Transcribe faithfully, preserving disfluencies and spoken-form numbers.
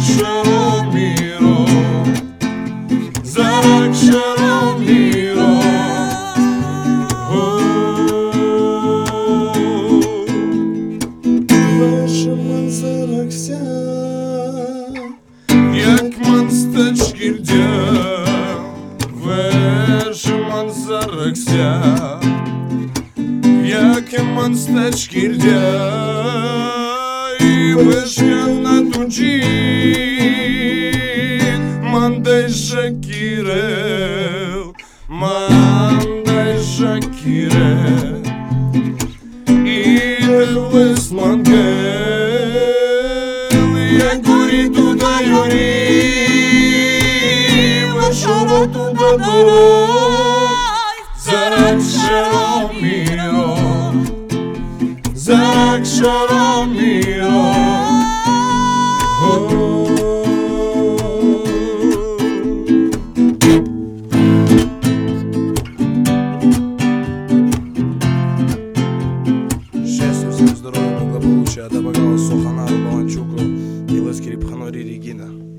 Шароміро, Зарак Шароміро. Başımın zaraksa, Yakman staç girdi, Verşman zaraksa, Yakman staç girdi, Вишня туджі, мандай Шакіре, мандай Шакіре, і дивись мангел, як горі туди горі, вечора туди дой, Зарак Шароміро, Зарак Шароміро. Счастья, всем здоровья, благополучия, добра, Соханару, Баланчуку, Илэскири, Пханари, Регина.